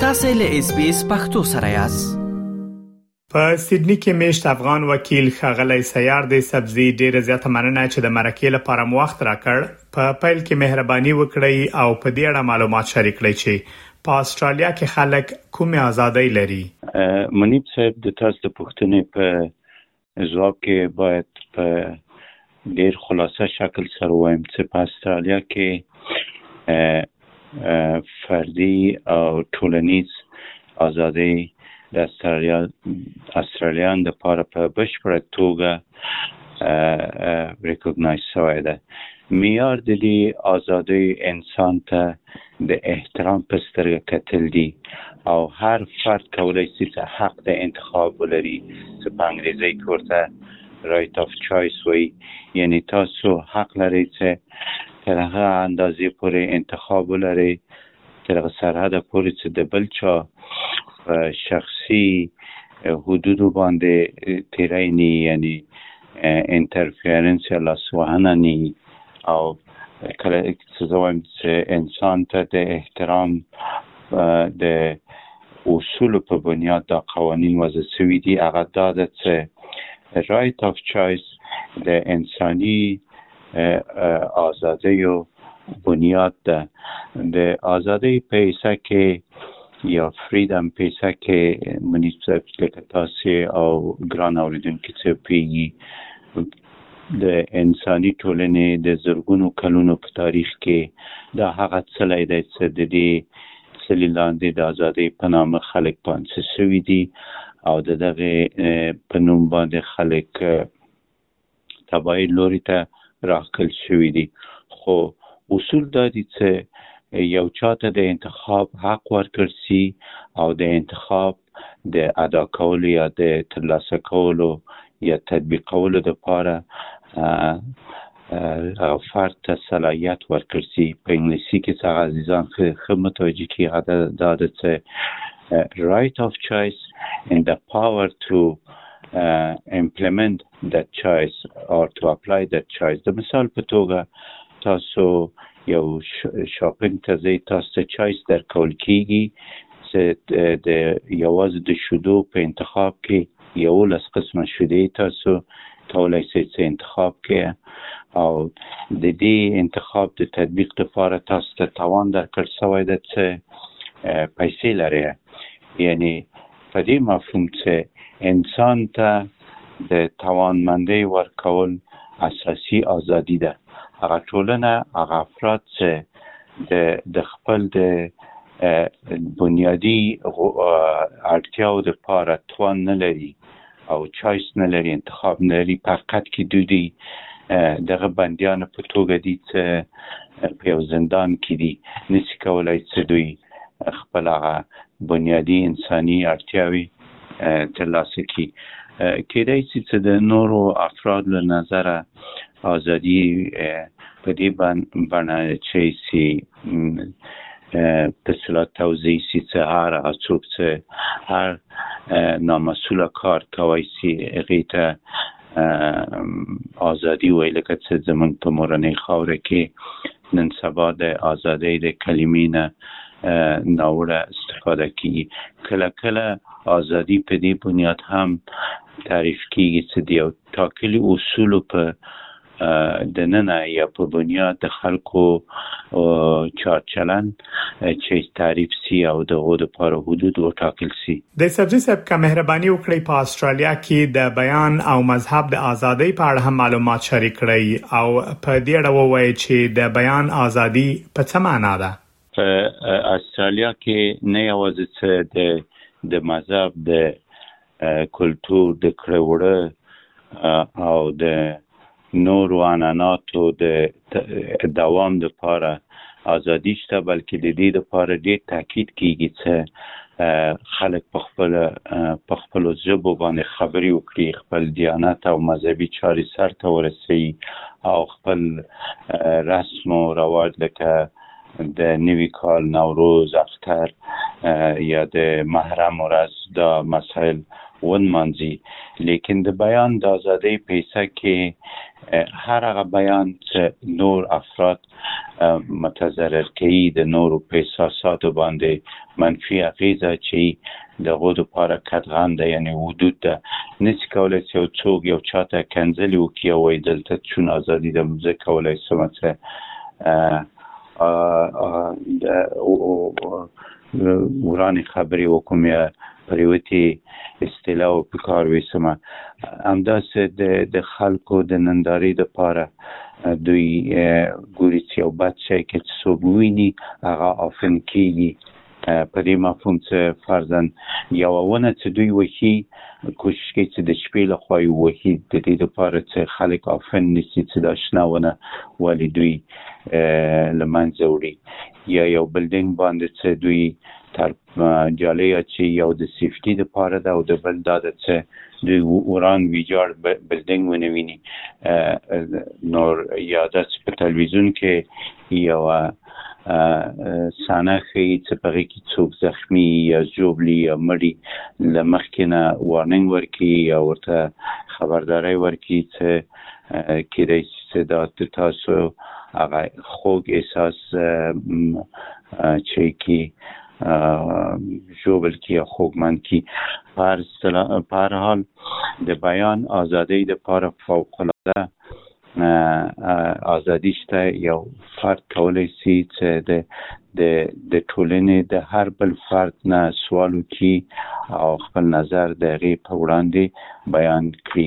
تاسو له SBS پښتو سره یاست. په سیدنی کې میشت افغان وکیل ښاغلی سیار د سبزی ډیره زیاته مننه چې د مرکې لپاره مو وخت راکړ. په پیل کې مهرباني وکړئ او په دې اړه معلومات شریک کړئ چې په استرالیا کې خلک کومه ازادي لري. منیب صاحب د تاسو د پوښتنې په ځواب کې باید په ډیر خلاصه شکل سره وایم چې په استرالیا کې فردي او ټولنیز ازادي د استرالیان د لپاره په بشپړه توګه ریکګنایز شوی ده. معیار د دې ازادي انسان ته د احترام په سترګه کتل دي او هر فرد کولی شي چې حق د انتخاب ولري چې په انګریزي کې ورته right of choice وایي، یعنی تاسو حق لرئ چې تر هغه اندازې پورې انتخاب ولرئ تر هغه سرحده پورې چې د بل چا شخصي حدودو باندې تیری نه، یعنی انټرفیرنس یا لاسوهنه نه، او کله چې زه وایم چې انسان ته د احترام د اصولو په بنیاد دا قوانین وضع شوي دي. هغه دا ده چې right of choice د انساني ازادیو بنیاد ده. د ازادۍ په حصه کې یا فریدم په حصه کې منیب صاحب لکه تاسې او ګران اوریدونکي چې پوهیږي د انساني ټولنې د زرګونو کلونو په تاریخ کې دا هغه څلی دی چې د دې څلي لاندې د ازادۍ په نامه خلک پانسه شوي دي او د دغې په نوم باندې خلک تبعید لوري ته راښکل شوي دي. خو اصول دا دي چې یو چاته د انتخاب حق ورکړل شي او د انتخاب د ادا کولو یا د ترلاسه کولو یا تطبیقولو لپاره فرد ته صلاحیت ورکړل شي. په انګلیسي کې څنګه عزیزان ښه متوجه کیږي دا ده چې right of choice and the power to implement that choice or to apply that choice. د مثال په توګه تاسو یو شاپینګ ته ځئ، تاسو ته چایس درکول کیږي چې د یوازې د شیدو په انتخاب کې 11 قسمه شیدې تاسو کولی شئ چې انتخاب کړئ او د دې انتخاب د تطبیق لپاره تاسو ته توان درکړل شوی ده چې پیسې لرئ. یعنی په دې مفهوم چې انسان ته د توانمندۍ ورکول اساسي ازادي ده. هغه ټولنه، هغه افراد چې د خپل د بنیادي اړتیاو لپاره توان نه لري او چایس نه لري، انتخاب نه لري، په حقیقت کې دوی دغه بندیانو په توګه دي چې په یو زندان کې دي، نشي کولی چې دوی خپل هغه بنیادي انساني اړتیاوې ترلاسه کړي. کېدای شي چې د نورو افراد له نظره ازادي په دې بڼه چې سي په صورت توضیح شي چې هغه څوک چې هر نامسؤله کار کوي شي هغې ته ازادي وایي، لکه چې زموږ په مورنۍ خاوره کې نن سبا د ازادۍ د کلمې نه ناوړه استفاده کیږي. کله کله ازادي په دې بنیاد هم تعریف کیږي چې د یو ټاکلي اصولو په دننه یا په بنیاد د خلکو چارچلن چې تعریف سی او دغه لپاره حدود وټاکل شي. د سبزی صاحب کا مهرباني وکړئ په استرالیا کې د بیان او مذهب د ازادۍ په اړه هم معلومات شریک کړئ او په دې اړه ووایئ چې د بیان ازادي په څه معنا ده. په استرالیا کې نه یوازې چې د مذهب د کلتور د کړهوړه او د نورو عنعناتو د دوام لپاره ازادي شته، بلکې د دې لپاره ډېر تاکید کیږي چې خلک په خپلو ژبو باندې خبرې وکړي، خپل دیانت او مذهبي چارې سرته ورسوي او خپل رسم و رواج لکه د نوي کال، نوروز، اختر یا د محرم ورځ دا مسائل ونمانځي. لیکن د بیان د ازادۍ پیسه کې هر هغه بیان چې نور افراد متضرر کوي د نورو په احساساتو باندې منفي اغیزه چې د غوډو لپاره قطعاً ده، یعنی حدود ده، نشي کولای چې یو څوک یو چاته کنځلي وکړي او وایي دلته چون ازادي ده زه کولای شم چې ورانې خبرې وکړم یا پریوتي اصطلاح په کار ویسم. همداسې د خلکو د نندارې لپاره دوی ګوري چې یو بد شی کې څوک وویني هغه افن کېږي. په دې مفهوم چې فرضاً یوه ونه چې دوی وهي کوشش کوي چې د شپې لخوا یې وهي د دې لپاره چې خلک افن نشي چې دا شنه ونه ولې دوی له منځه وړي. یا یو بلډینګ باندې چې دوی تر جالۍ اچي یو د سیفټي لپاره ده او د بل دا ده چې دوی وران ویجاړ بلډینګ ونه ویني. نور یا داسې په تلویزیون کې یوه صحنه ښیي چې په هغې کې څوک زخمي یا ژوبلي یا مړي له مخکې نه وارننګ ورکړي یا ورته خبرداری ورکړي چې کیدای شي چې دا د تاسو هغه خوږ احساس چې کې ژوبل کې یا خوږمن کې. په هر حال د بیان ازادۍ دپاره فوق‌العاده ازادي شته. یو فرد کولی شي چې د ټولنې د هر بل فرد نه سوال وکړي او خپل نظر د هغې په وړاندې بیان کړي.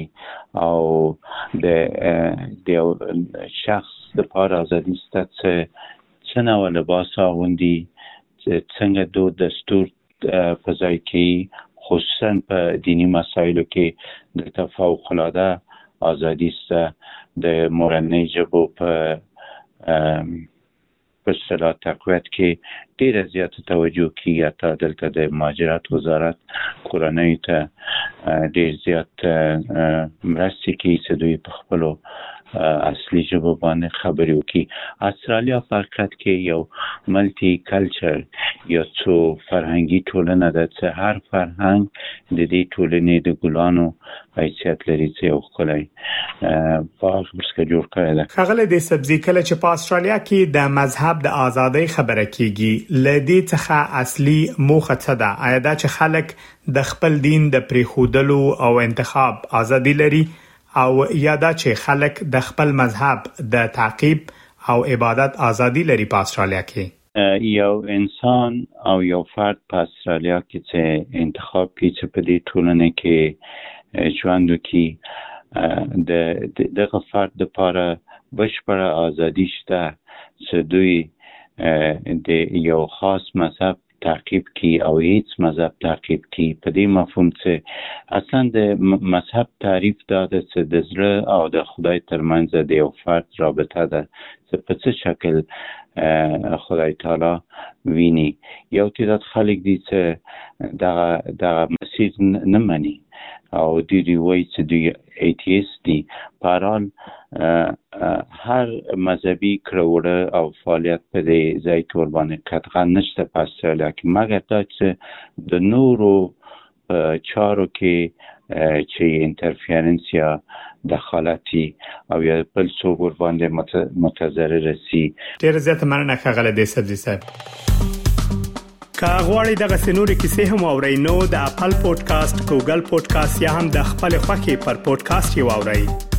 او د یو شخص دپاره ازادي شته چې څه نوع لباس اغوندي، څنګه دود دستور په ځای کوي، خصوصا په دیني مسایلو کې دلته فوق‌العاده ازادي شته. د مورنۍ ژبو په اصطلاح تقویت کې ډېره زیاته توجه کېږي. حتی دلته د مهاجرت وزارت کورنیو ته ډېر زیات مرستې کوي چې دوی په خپلو اصلي ژبو باندې خبرې وکړي. استرالیا په حقیقت کې یو ملټي کلچر یا څو فرهنګي ټولنه ده چې هر فرهنګ د دې ټولنې د ګلانو حیثیت لري چې یو ښکلی باغ ورڅخه جوړ کړی ده. ښاغلی د سبزي کله چې په استرالیا کې د مذهب د ازادۍ خبره کیږي له دې څخه اصلي موخه څه ده؟ آیا دا چې خلک د خپل دین د پریښودلو او انتخاب ازادي لري او یا دا چې خلک د خپل مذهب د تعقیب او عبادت ازادي لري په استرالیا کې؟ یو انسان او یو فرد په استرالیا کې چې انتخاب کوي چې په دې ټولنه کې ژوند وکړي، دغه فرد لپاره بشپړه ازادي شته چې دوی د یو خاص مذهب تعقیب کی او هیڅ مذهب تعقیب کی. په دې مفهوم چې اصلا د مذهب تعریف دا ده چې د زړه او د خدای ترمنځ د یو فرد رابطه ده چې په څه شکل خدای تعالی ویني. یو تعداد خلک دي چې دغه مسیح نه مني او دوی وایي چې دوی ایتیست دي. په هر حال هر مذهبي کړهوړه او فعالیت په دې ځای کې ورباندې قطعا نشته په استرالیا کې، مګر دا چې د نورو چارو کې چې انټرفیرنس یا دخالتي او یا بل څوک ورباندې متضرر شي. ډېره زیاته مننه ښاغلی د سبزي صاحب. که غواړئ دغه سنوري کیسې هم اورئ نو د اپل پودکاسټ، ګوګل پودکاسټ یا هم د خپل خوښې پر پودکاسټ یې واورئ.